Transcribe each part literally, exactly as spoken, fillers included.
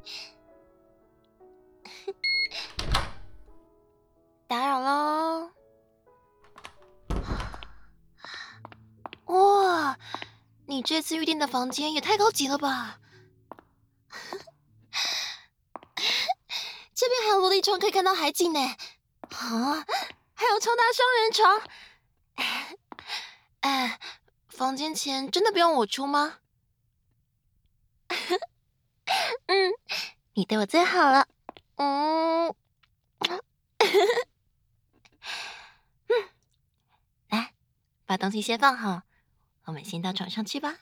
打扰喽。哇，你这次预订的房间也太高级了吧！这边还有落地窗可以看到海景呢。啊，还有超大双人床。哎，房间钱真的不用我出吗？嗯，你对我最好了。嗯，嗯，来，把东西先放好，我们先到床上去吧。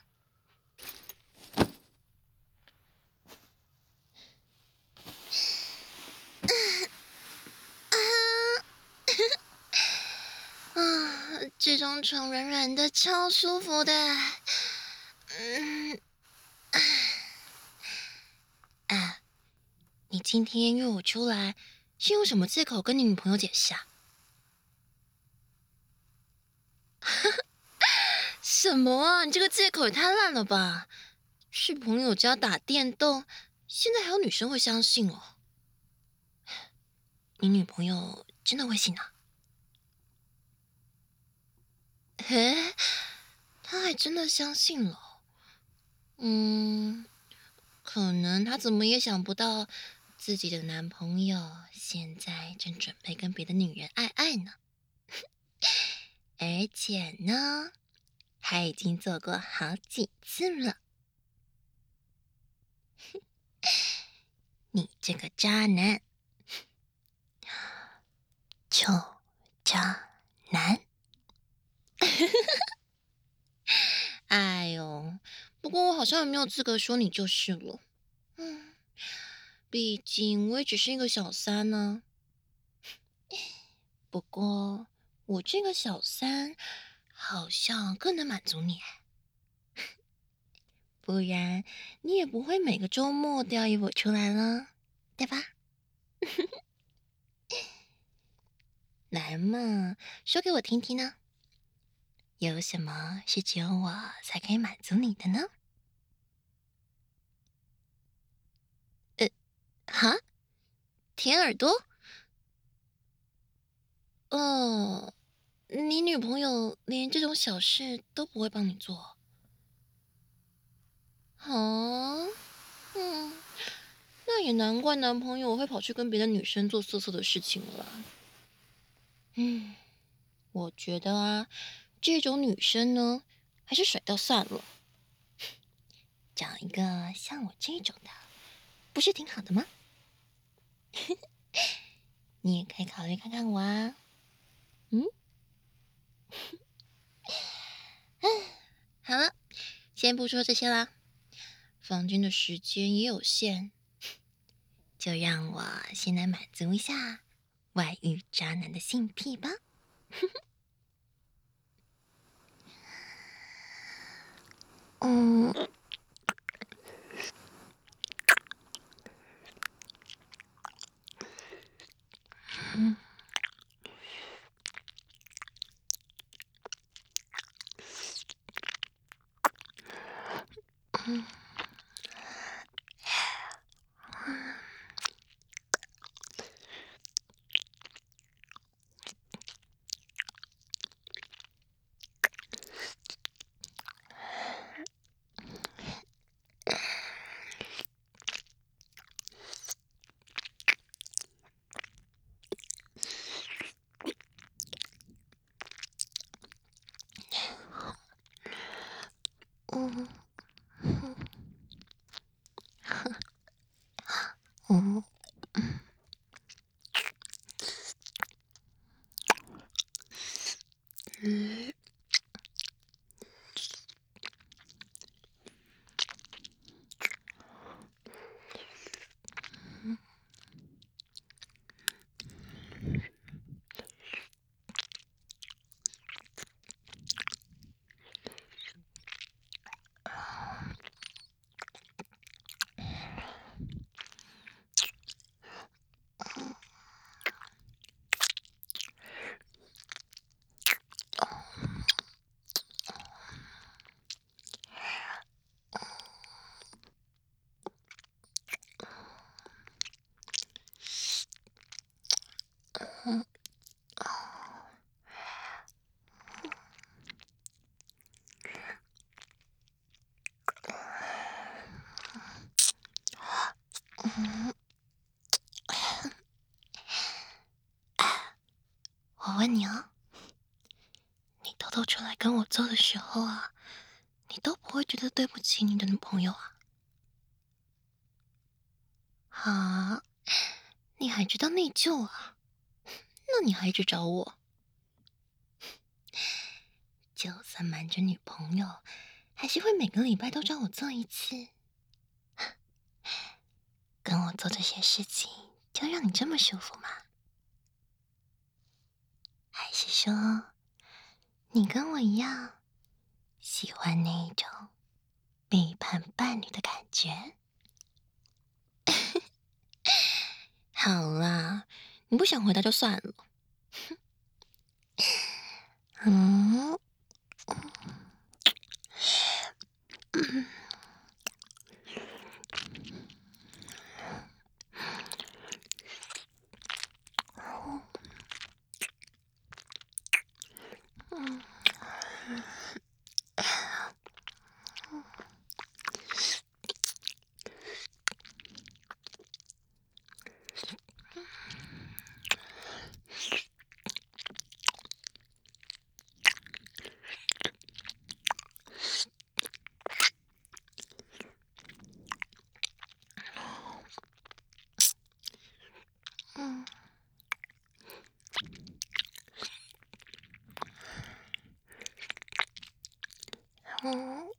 啊，这张床软软的，超舒服的。嗯，啊，你今天约我出来，是用什么借口跟你女朋友解释啊？什么啊？你这个借口也太烂了吧！去朋友家打电动，现在还有女生会相信哦？你女朋友真的会信啊？嘿，她还真的相信了。嗯，可能她怎么也想不到，自己的男朋友现在正准备跟别的女人爱爱呢。而且呢，还已经做过好几次了。你这个渣男，臭渣男！哎呦，不过我好像也没有资格说你就是了。嗯，毕竟我也只是一个小三呢。不过我这个小三好像更能满足你，不然你也不会每个周末都要约我出来了，对吧？来嘛，说给我听听呢。有什么是只有我才可以满足你的呢？呃，哈，舔耳朵？哦，你女朋友连这种小事都不会帮你做？啊，嗯，那也难怪男朋友会跑去跟别的女生做色色的事情了。嗯，我觉得啊，这种女生呢，还是甩掉算了。找一个像我这种的，不是挺好的吗？你也可以考虑看看我啊。嗯，好了，先不说这些啦，房间的时间也有限，就让我先来满足一下外遇渣男的性癖吧。嗯。嗯嗯嗯嗯嗯嗯，我问你啊，你偷偷出来跟我做的时候啊，你都不会觉得对不起你的女朋友啊？啊，你还知道内疚啊？那你还一直找我，就算瞒着女朋友，还是会每个礼拜都找我做一次。跟我做这些事情，就让你这么舒服吗？还是说，你跟我一样，喜欢那一种背叛伴侣的感觉？好啦，你不想回答就算了。嗯，嗯嗯嗯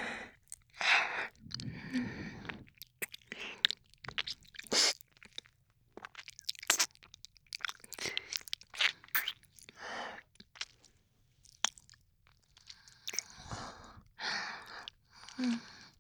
嗯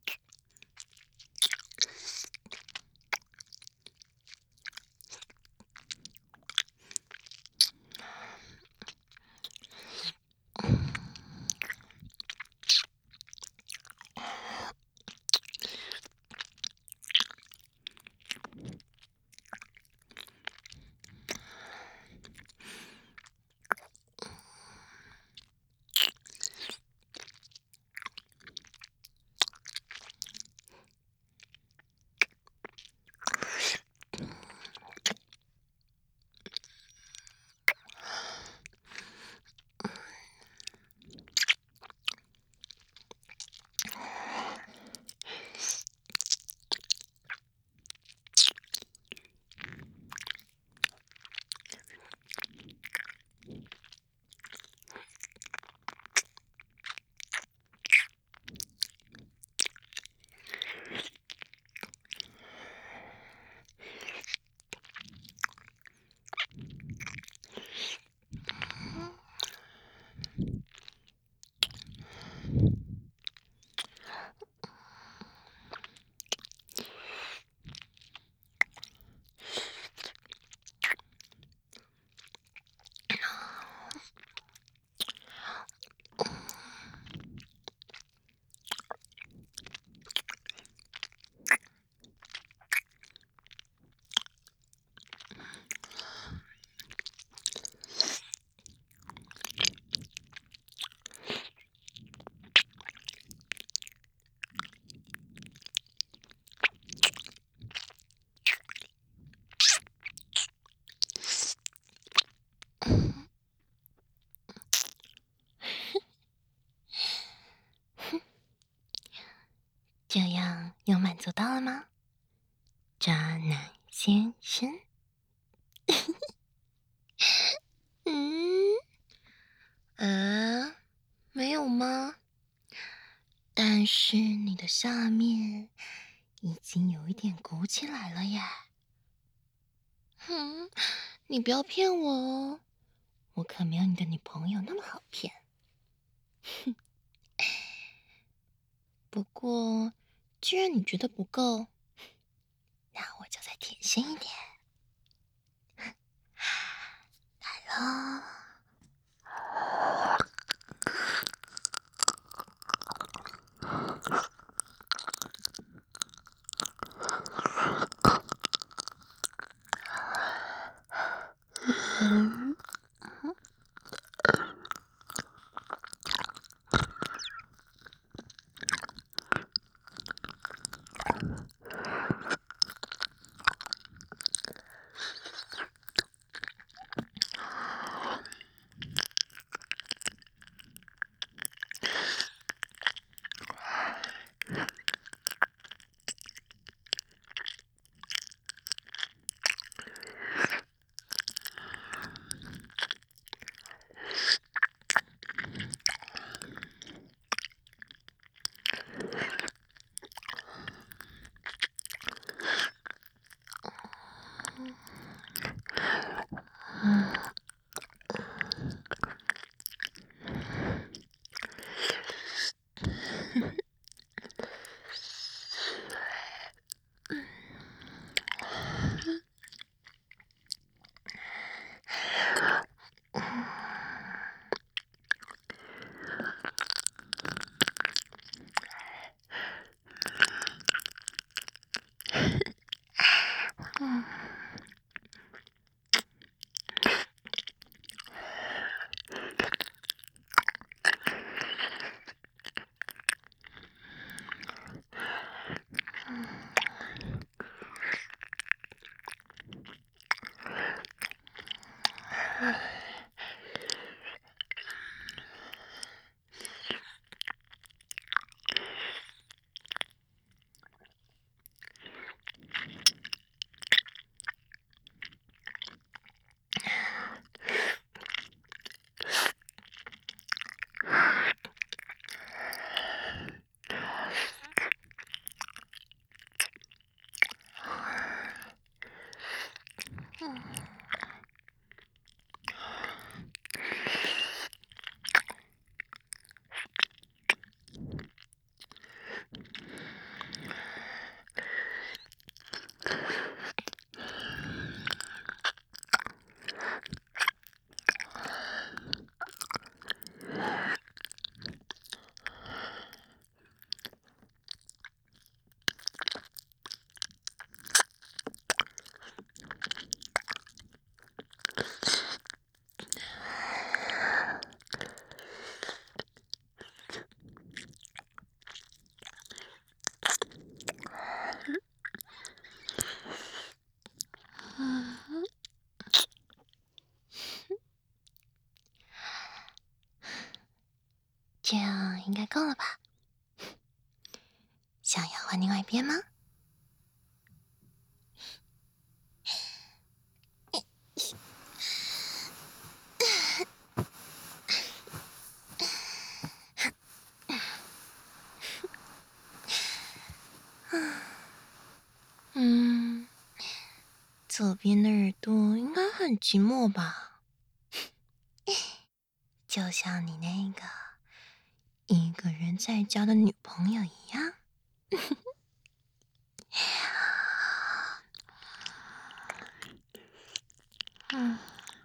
这样有满足到了吗，渣男先生？嗯，呃，没有吗？但是你的下面已经有一点鼓起来了耶。哼，你不要骗我哦，我可没有你的女朋友那么好骗。不过，既然你觉得不够，那我就再甜心一点。来喽！嗯这样应该够了吧？想要换另外一边吗？嗯，左边的耳朵应该很寂寞吧？就像你那个一个人在家的女朋友一样。嗯。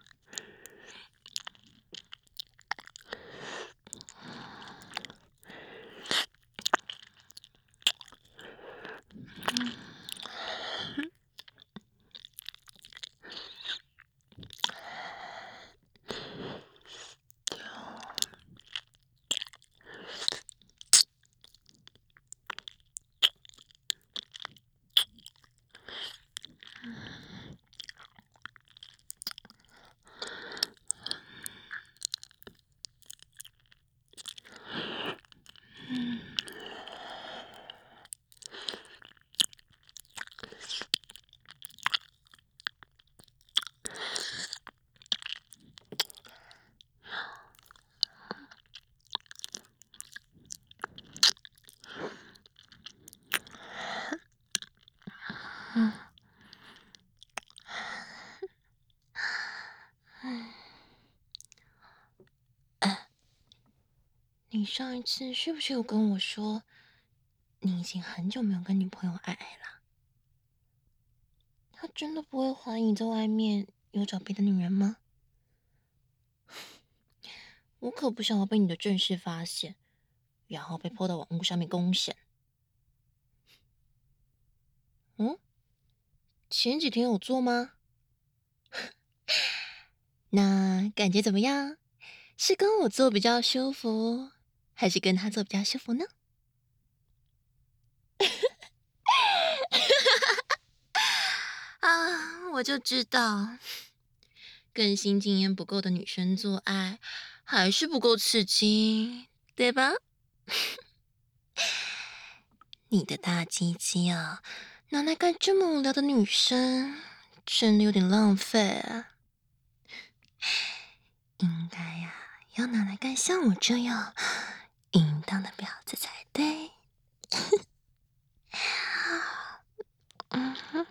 嗯，哎，你上一次是不是有跟我说，你已经很久没有跟女朋友爱爱了？他真的不会怀疑你在外面有找别的女人吗？我可不想要被你的正事发现，然后被泼到网络上面公审。嗯，前几天有做吗？那感觉怎么样？是跟我做比较舒服，还是跟他做比较舒服呢？啊，我就知道，跟新经验不够的女生做爱，还是不够刺激，对吧？你的大鸡鸡啊，拿来干这么无聊的女生，真的有点浪费啊！应该呀、要拿来干像我这样淫荡的婊子才对。嗯哼。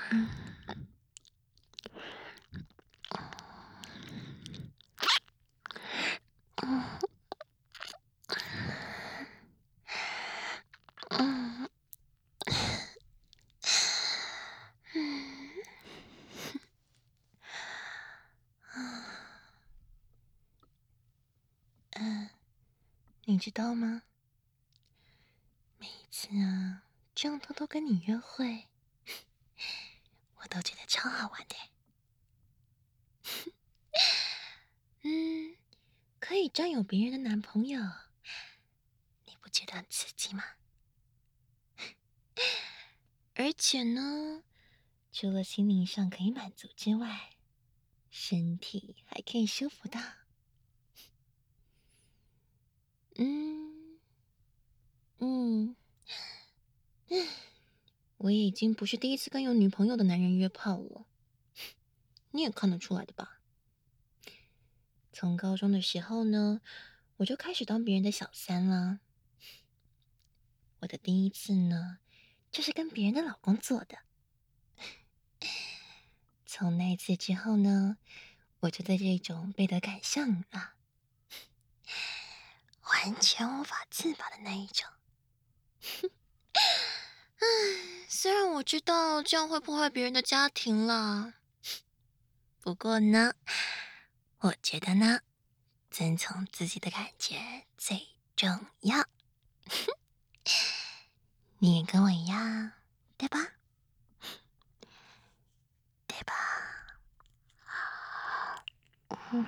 嗯，你知道吗？每一次啊，这样偷偷跟你约会，我都觉得超好玩的。嗯，可以占有别人的男朋友，你不觉得很刺激吗？而且呢，除了心灵上可以满足之外，身体还可以舒服到，嗯嗯嗯，我也已经不是第一次跟有女朋友的男人约炮了，你也看得出来的吧？从高中的时候呢，我就开始当别人的小三了。我的第一次呢，就是跟别人的老公做的。从那一次之后呢，我就对这种背德感上瘾了，完全无法自拔的那一种。唉，虽然我知道这样会破坏别人的家庭啦，不过呢，我觉得呢，遵从自己的感觉最重要。你也跟我一样，对吧？对吧？嗯。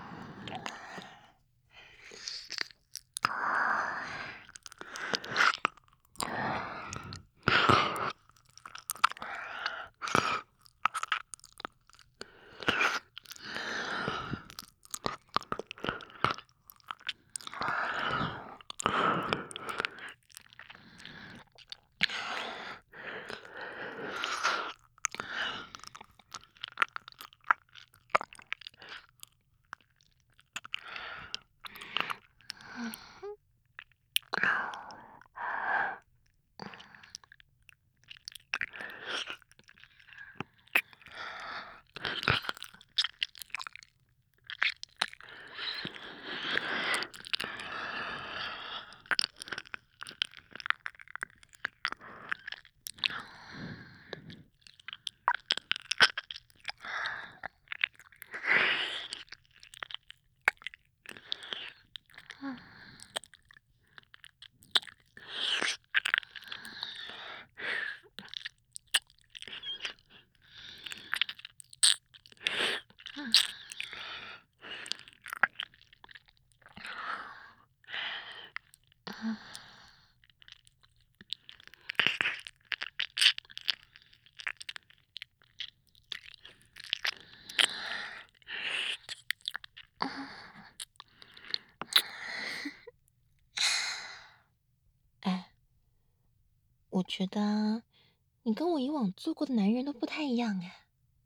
哎，我觉得啊，你跟我以往做过的男人都不太一样哎。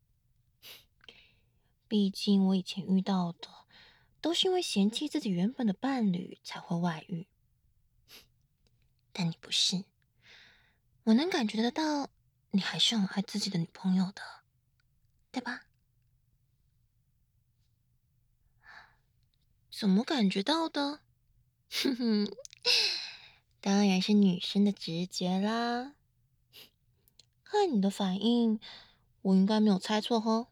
毕竟我以前遇到的，都是因为嫌弃自己原本的伴侣才会外遇，但你不是，我能感觉得到，你还是很爱自己的女朋友的，对吧？怎么感觉到的？哼哼，当然是女生的直觉啦。看你的反应，我应该没有猜错吼。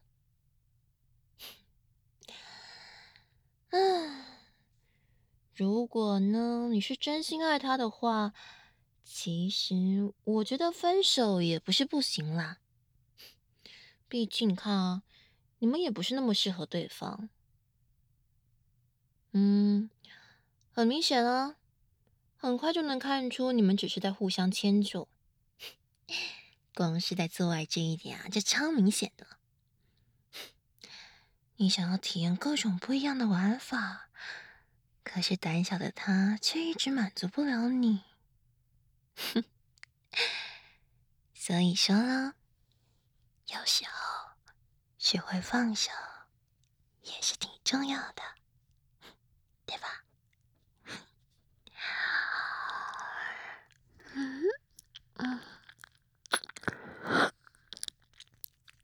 唉，如果呢，你是真心爱他的话，其实我觉得分手也不是不行啦。毕竟你看啊，你们也不是那么适合对方。嗯，很明显啊，很快就能看出你们只是在互相迁就。光是在做爱这一点啊，就超明显的。你想要体验各种不一样的玩法，可是胆小的他却一直满足不了你。所以说了，有时候学会放手也是挺重要的，对吧？嗯嗯。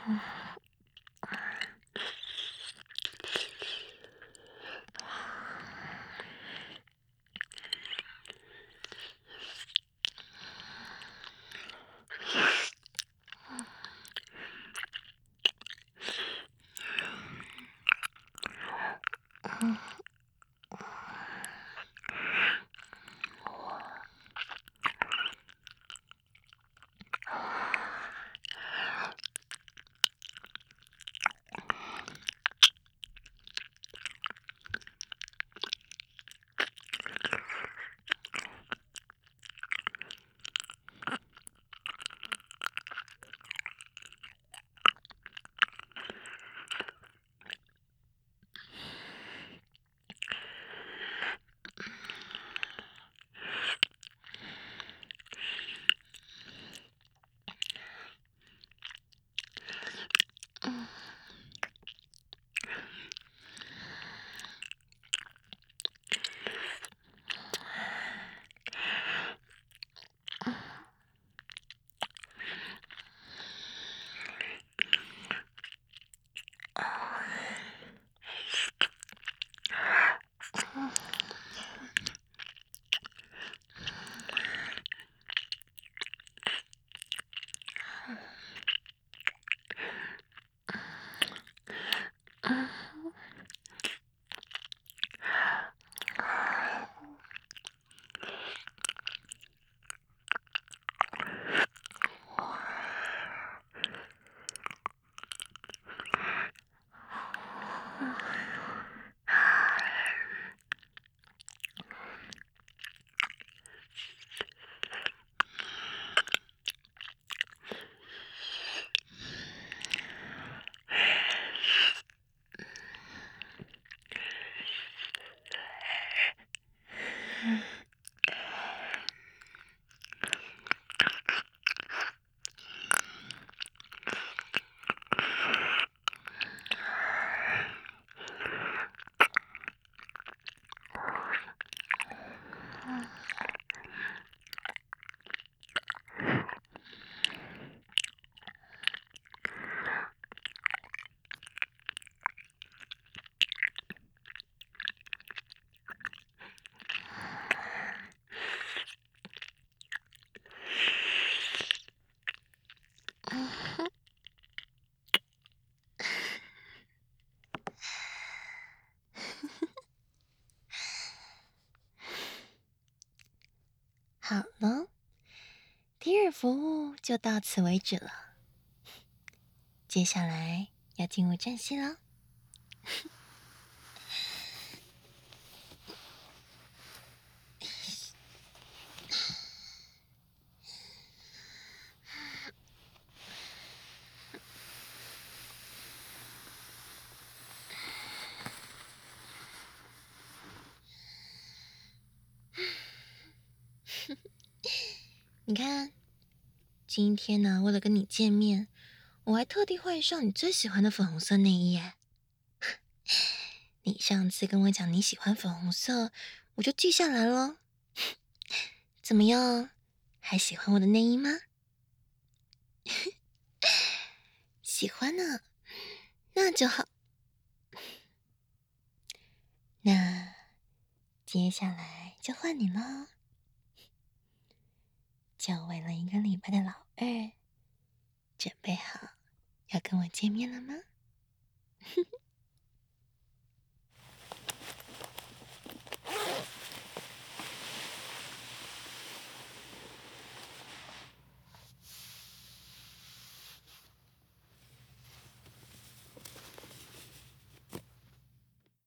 好了，第二服务就到此为止了。接下来要进入正戏了。你看，今天呢，为了跟你见面，我还特地换上你最喜欢的粉红色内衣耶。你上次跟我讲你喜欢粉红色，我就记下来了。怎么样，还喜欢我的内衣吗？喜欢呢，那就好。那接下来就换你了。久违了一个礼拜的老二，准备好要跟我见面了吗？